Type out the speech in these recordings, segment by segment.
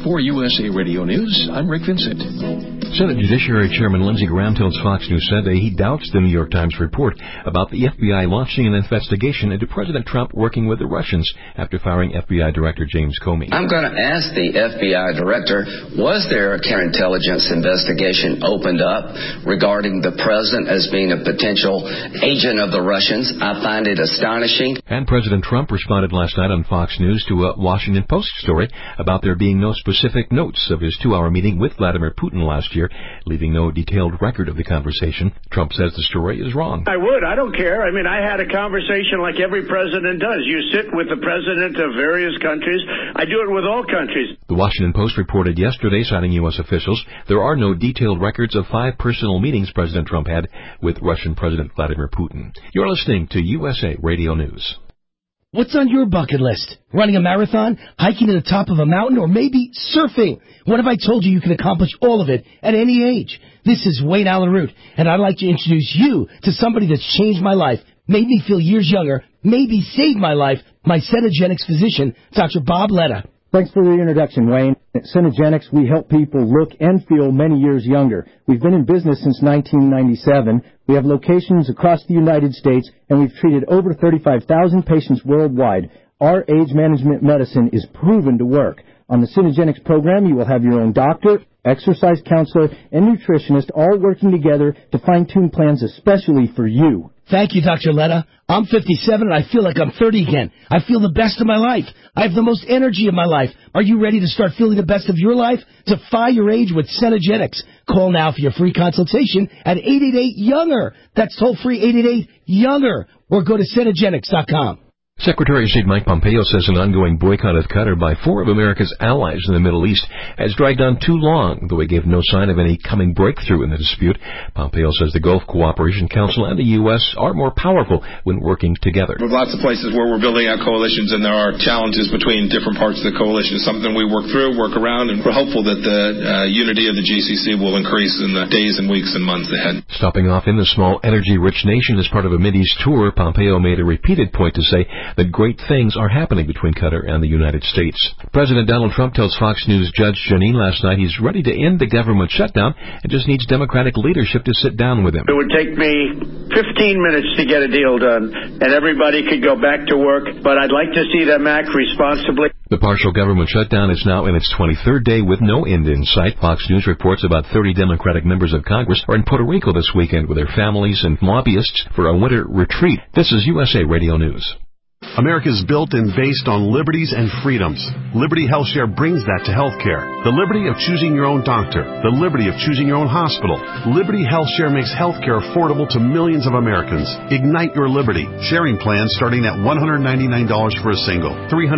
For USA Radio News, I'm Rick Vincent. Senate Judiciary Chairman Lindsey Graham tells Fox News Sunday he doubts the New York Times report about the FBI launching an investigation into President Trump working with the Russians after firing FBI Director James Comey. I'm going to ask the FBI Director, was there a counterintelligence investigation opened up regarding the President as being a potential agent of the Russians? I find it astonishing. And President Trump responded last night on Fox News to a Washington Post story about there being no specific notes of his 2-hour meeting with Vladimir Putin last year, leaving no detailed record of the conversation. Trump says the story is wrong. I don't care. I mean, I had a conversation like every president does. You sit with the president of various countries. I do it with all countries. The Washington Post reported yesterday, citing U.S. officials, there are no detailed records of 5 personal meetings President Trump had with Russian President Vladimir Putin. You're listening to USA Radio News. What's on your bucket list? Running a marathon, hiking to the top of a mountain, or maybe surfing? What if I told you can accomplish all of it at any age? This is Wayne Allen Root, and I'd like to introduce you to somebody that's changed my life, made me feel years younger, maybe saved my life, my Cenegenics physician, Dr. Bob Letta. Thanks for the introduction, Wayne. At Cenegenics, we help people look and feel many years younger. We've been in business since 1997. We have locations across the United States, and we've treated over 35,000 patients worldwide. Our age management medicine is proven to work. On the Cenegenics program, you will have your own doctor, exercise counselor, and nutritionist all working together to fine-tune plans especially for you. Thank you, Dr. Letta. I'm 57 and I feel like I'm 30 again. I feel the best of my life. I have the most energy of my life. Are you ready to start feeling the best of your life? Defy your age with Cenegenics. Call now for your free consultation at 888-YOUNGER. That's toll-free 888-YOUNGER. Or go to Cenegenics.com. Secretary of State Mike Pompeo says an ongoing boycott of Qatar by 4 of America's allies in the Middle East has dragged on too long, though he gave no sign of any coming breakthrough in the dispute. Pompeo says the Gulf Cooperation Council and the U.S. are more powerful when working together. There's lots of places where we're building out coalitions, and there are challenges between different parts of the coalition. It's something we work through, work around, and we're hopeful that the unity of the GCC will increase in the days and weeks and months ahead. Stopping off in the small, energy-rich nation as part of a Mideast tour, Pompeo made a repeated point to say that great things are happening between Qatar and the United States. President Donald Trump tells Fox News Judge Janine last night he's ready to end the government shutdown and just needs Democratic leadership to sit down with him. It would take me 15 minutes to get a deal done, and everybody could go back to work, but I'd like to see them act responsibly. The partial government shutdown is now in its 23rd day with no end in sight. Fox News reports about 30 Democratic members of Congress are in Puerto Rico this weekend with their families and lobbyists for a winter retreat. This is USA Radio News. America is built and based on liberties and freedoms. Liberty HealthShare brings that to healthcare. The liberty of choosing your own doctor. The liberty of choosing your own hospital. Liberty HealthShare makes healthcare affordable to millions of Americans. Ignite your liberty. Sharing plans starting at $199 for a single,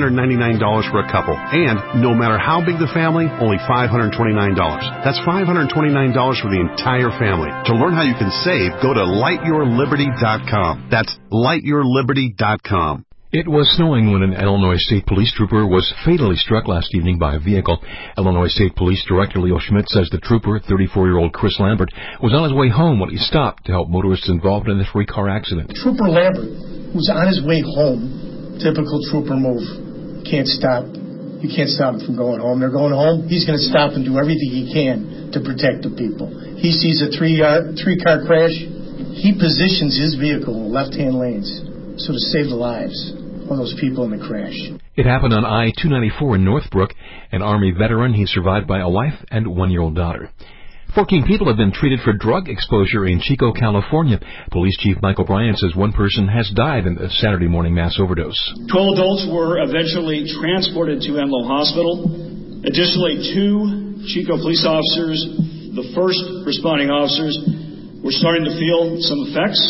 $399 for a couple, and no matter how big the family, only $529. That's $529 for the entire family. To learn how you can save, go to lightyourliberty.com. That's lightyourliberty.com. It was snowing when an Illinois State Police trooper was fatally struck last evening by a vehicle. Illinois State Police Director Leo Schmidt says the trooper, 34-year-old Chris Lambert, was on his way home when he stopped to help motorists involved in a 3-car accident. Trooper Lambert was on his way home. Typical trooper move. Can't stop. You can't stop him from going home. They're going home. He's going to stop and do everything he can to protect the people. He sees a 3-car crash. He positions his vehicle in left-hand lanes so to save the lives of those people in the crash. It happened on I-294 in Northbrook. An Army veteran, he's survived by a wife and 1-year-old daughter. 14 people have been treated for drug exposure in Chico, California. Police Chief Michael Bryant says one person has died in a Saturday morning mass overdose. 12 adults were eventually transported to Enloe Hospital. Additionally, 2 Chico police officers, the first responding officers, were starting to feel some effects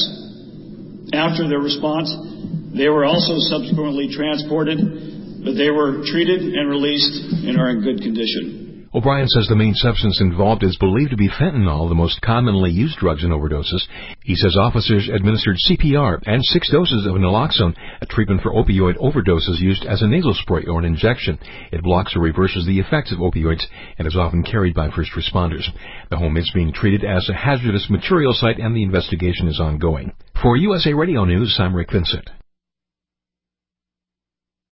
after their response. They were also subsequently transported, but they were treated and released and are in good condition. O'Brien says the main substance involved is believed to be fentanyl, the most commonly used drugs in overdoses. He says officers administered CPR and 6 doses of naloxone, a treatment for opioid overdoses used as a nasal spray or an injection. It blocks or reverses the effects of opioids and is often carried by first responders. The home is being treated as a hazardous material site and the investigation is ongoing. For USA Radio News, I'm Rick Vincent.